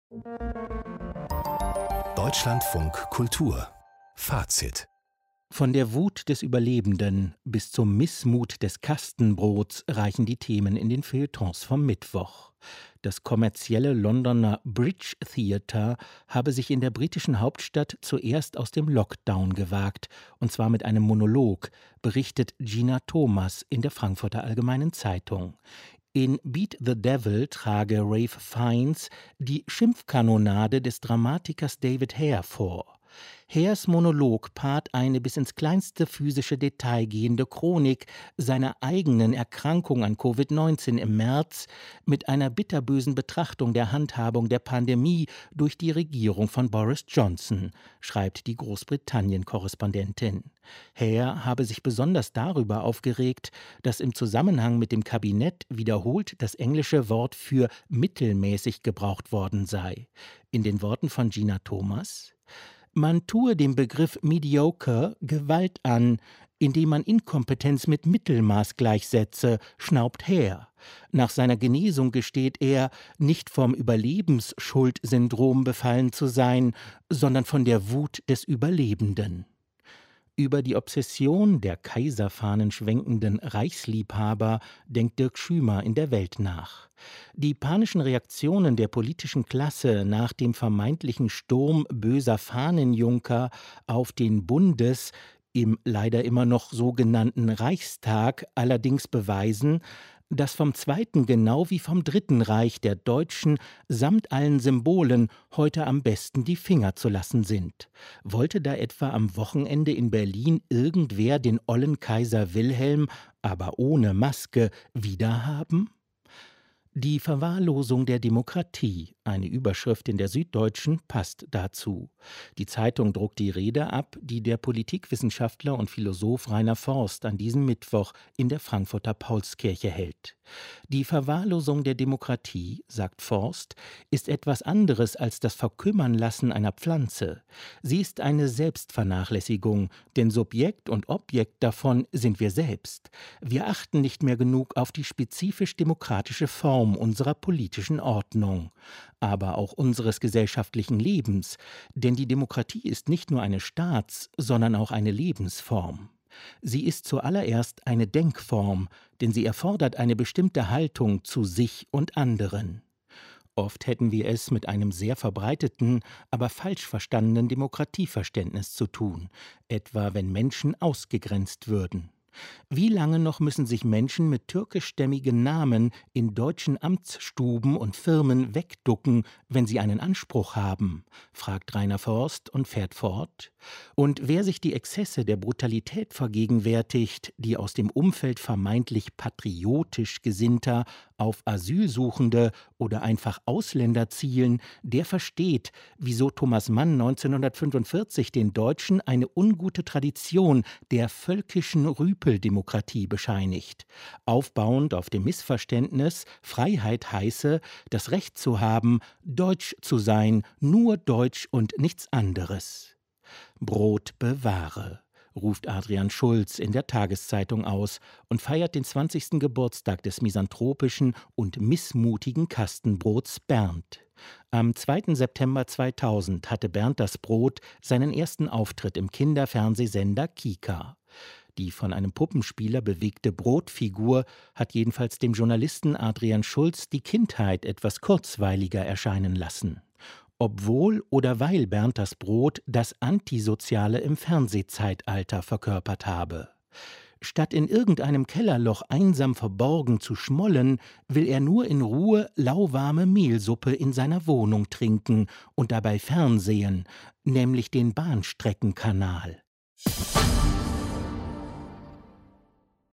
Deutschlandfunk Kultur Fazit. Von der Wut des Überlebenden bis zum Missmut des Kastenbrots reichen die Themen in den Feuilletons vom Mittwoch. Das kommerzielle Londoner Bridge Theatre habe sich in der britischen Hauptstadt zuerst aus dem Lockdown gewagt, und zwar mit einem Monolog, berichtet Gina Thomas in der Frankfurter Allgemeinen Zeitung. In Beat the Devil trage Ralph Fiennes die Schimpfkanonade des Dramatikers David Hare vor. Hares Monolog paart eine bis ins kleinste physische Detail gehende Chronik seiner eigenen Erkrankung an Covid-19 im März mit einer bitterbösen Betrachtung der Handhabung der Pandemie durch die Regierung von Boris Johnson, schreibt die Großbritannien-Korrespondentin. Hare habe sich besonders darüber aufgeregt, dass im Zusammenhang mit dem Kabinett wiederholt das englische Wort für mittelmäßig gebraucht worden sei. In den Worten von Gina Thomas: Man tue dem Begriff mediocre Gewalt an, indem man Inkompetenz mit Mittelmaß gleichsetze, schnaubt Hare. Nach seiner Genesung gesteht er, nicht vom Überlebensschuldsyndrom befallen zu sein, sondern von der Wut des Überlebenden. Über die Obsession der Kaiserfahnen schwenkenden Reichsliebhaber denkt Dirk Schümer in der Welt nach. Die panischen Reaktionen der politischen Klasse nach dem vermeintlichen Sturm böser Fahnenjunker auf den im leider immer noch sogenannten Reichstag allerdings beweisen, dass vom Zweiten genau wie vom Dritten Reich der Deutschen samt allen Symbolen heute am besten die Finger zu lassen sind. Wollte da etwa am Wochenende in Berlin irgendwer den ollen Kaiser Wilhelm, aber ohne Maske, wiederhaben? Die Verwahrlosung der Demokratie, eine Überschrift in der Süddeutschen, passt dazu. Die Zeitung druckt die Rede ab, die der Politikwissenschaftler und Philosoph Rainer Forst an diesem Mittwoch in der Frankfurter Paulskirche hält. Die Verwahrlosung der Demokratie, sagt Forst, ist etwas anderes als das Verkümmernlassen einer Pflanze. Sie ist eine Selbstvernachlässigung, denn Subjekt und Objekt davon sind wir selbst. Wir achten nicht mehr genug auf die spezifisch demokratische Form unserer politischen Ordnung, aber auch unseres gesellschaftlichen Lebens, denn die Demokratie ist nicht nur eine sondern auch eine Lebensform. Sie ist zuallererst eine Denkform, denn sie erfordert eine bestimmte Haltung zu sich und anderen. Oft hätten wir es mit einem sehr verbreiteten, aber falsch verstandenen Demokratieverständnis zu tun, etwa wenn Menschen ausgegrenzt würden. Wie lange noch müssen sich Menschen mit türkischstämmigen Namen in deutschen Amtsstuben und Firmen wegducken, wenn sie einen Anspruch haben? Fragt Rainer Forst und fährt fort. Und wer sich die Exzesse der Brutalität vergegenwärtigt, die aus dem Umfeld vermeintlich patriotisch Gesinnter auf Asylsuchende oder einfach Ausländer zielen, der versteht, wieso Thomas Mann 1945 den Deutschen eine ungute Tradition der völkischen Rüpeldemokratie bescheinigt, aufbauend auf dem Missverständnis, Freiheit heiße, das Recht zu haben, deutsch zu sein, nur deutsch und nichts anderes. Brot bewahre, ruft Adrian Schulz in der Tageszeitung aus und feiert den 20. Geburtstag des misanthropischen und missmutigen Kastenbrots Bernd. Am 2. September 2000 hatte Bernd das Brot seinen ersten Auftritt im Kinderfernsehsender Kika. Die von einem Puppenspieler bewegte Brotfigur hat jedenfalls dem Journalisten Adrian Schulz die Kindheit etwas kurzweiliger erscheinen lassen. Obwohl oder weil Bernd das Brot das Antisoziale im Fernsehzeitalter verkörpert habe. Statt in irgendeinem Kellerloch einsam verborgen zu schmollen, will er nur in Ruhe lauwarme Mehlsuppe in seiner Wohnung trinken und dabei fernsehen, nämlich den Bahnstreckenkanal.